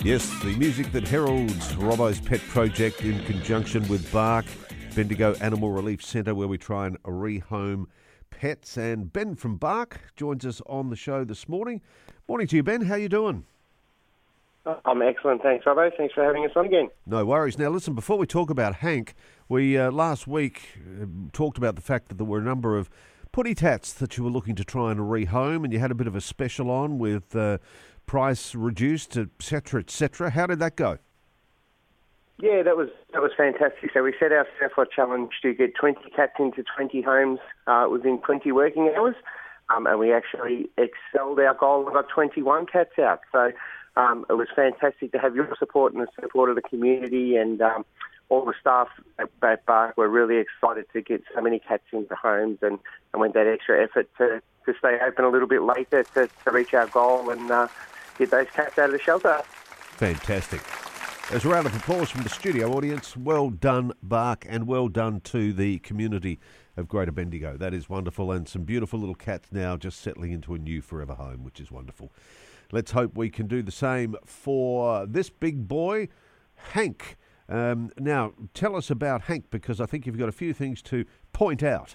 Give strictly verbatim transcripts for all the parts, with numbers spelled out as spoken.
Yes, the music that heralds Robbo's pet project in conjunction with Bark, Bendigo Animal Relief Centre, where we try and rehome pets. And Ben from Bark joins us on the show this morning. Morning to you, Ben. How you doing? I'm excellent, thanks, Robbo. Thanks for having us on again. No worries. Now, listen, before we talk about Hank, we uh, last week uh, talked about the fact that there were a number of putty tats that you were looking to try and rehome, and you had a bit of a special on with uh, price reduced, et cetera, et cetera. How did that go? Yeah, that was that was fantastic. So we set ourselves a challenge to get twenty cats into twenty homes uh, within twenty working hours, um, and we actually excelled our goal and got twenty-one cats out. So um, it was fantastic to have your support and the support of the community, and um, all the staff at, at Bark were really excited to get so many cats into homes, and, and went that extra effort to, to stay open a little bit later to, to reach our goal and uh, get those cats out of the shelter. Fantastic. There's a round of applause from the studio audience. Well done, Bark, and well done to the community of Greater Bendigo. That is wonderful, and some beautiful little cats now just settling into a new forever home, which is wonderful. Let's hope we can do the same for this big boy, Hank. Um, now, tell us about Hank, because I think you've got a few things to point out.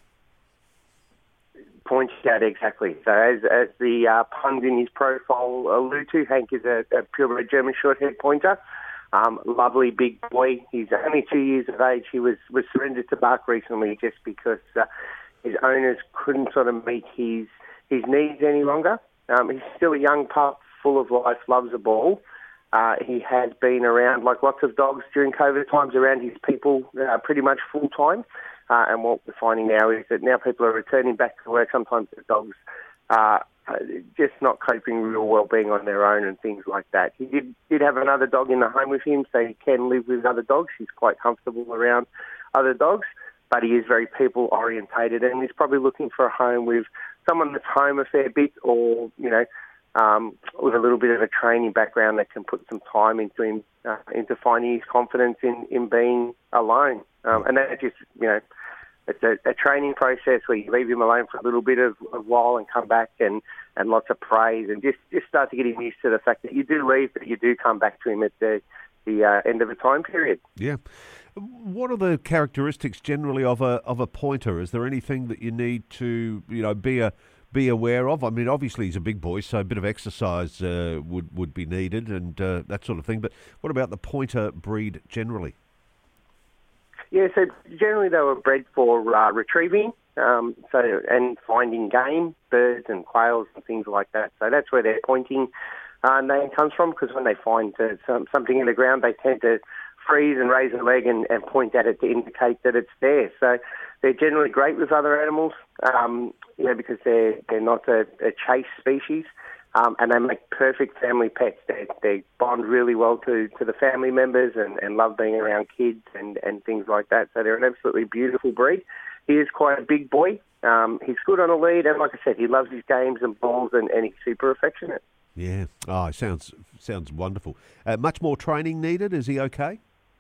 Point out, exactly. So as, as the uh, puns in his profile allude to, Hank is a, a purebred German short-haired pointer. Um, lovely big boy. He's only two years of age. He was, was surrendered to Bark recently just because uh, his owners couldn't sort of meet his, his needs any longer. Um, he's still a young pup, full of life, loves the ball. Uh, he has been around, like lots of dogs during COVID times, around his people uh, pretty much full time. Uh, and what we're finding now is that now people are returning back to work. Sometimes the dogs are uh, just not coping real well being on their own and things like that. He did, did have another dog in the home with him, so he can live with other dogs. He's quite comfortable around other dogs, but he is very people orientated, and he's probably looking for a home with someone that's home a fair bit, or, you know, Um, with a little bit of a training background that can put some time into him, uh, into finding his confidence in, in being alone. Um, and that just, you know, it's a, a training process where you leave him alone for a little bit of a while and come back, and, and lots of praise, and just, just start to get him used to the fact that you do leave, but you do come back to him at the, the uh, end of a time period. Yeah. What are the characteristics generally of a of a pointer? Is there anything that you need to, you know, be a be aware of? I mean, obviously he's a big boy, so a bit of exercise uh, would, would be needed, and uh, that sort of thing. But what about the pointer breed generally? Yeah, so generally they were bred for uh, retrieving, um, so and finding game, birds and quails and things like that. So that's where their pointing uh, name comes from, because when they find uh, some, something in the ground, they tend to freeze and raise a leg and, and point at it to indicate that it's there. So they're generally great with other animals, um, you know, because they're they're not a, a chase species, um, and they make perfect family pets. They they bond really well to, to the family members and, and love being around kids and, and things like that. So they're an absolutely beautiful breed. He is quite a big boy. Um, he's good on a lead, and like I said, he loves his games and balls, and, and he's super affectionate. Yeah. Oh, sounds sounds wonderful. Uh, much more training needed. Is he okay?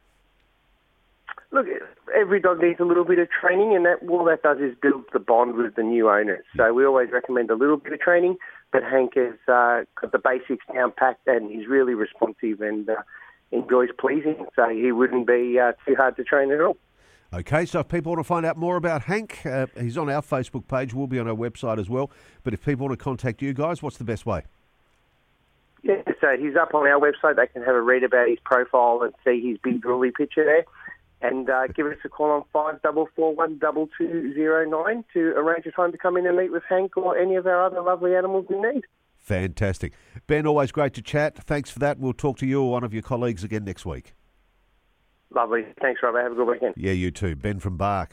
Look, every dog needs a little bit of training, and that all that does is build the bond with the new owners. So we always recommend a little bit of training, but Hank has uh, got the basics down packed, and he's really responsive and uh, enjoys pleasing. So he wouldn't be uh, too hard to train at all. Okay, so if people want to find out more about Hank, uh, he's on our Facebook page. We'll be on our website as well. But if people want to contact you guys, what's the best way? Yeah, so he's up on our website. They can have a read about his profile and see his big drooly picture there. And uh, give us a call on five four four one two two zero nine to arrange a time to come in and meet with Hank or any of our other lovely animals in need. Fantastic. Ben, always great to chat. Thanks for that. We'll talk to you or one of your colleagues again next week. Lovely. Thanks, Robert. Have a good weekend. Yeah, you too. Ben from Bark.